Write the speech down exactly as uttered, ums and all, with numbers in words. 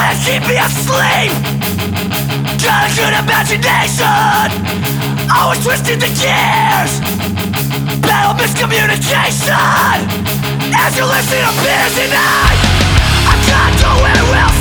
can't keep me asleep. Got a good imagination, always twisting the gears. Battle miscommunication. As you listen to peers and I, I can't do it well.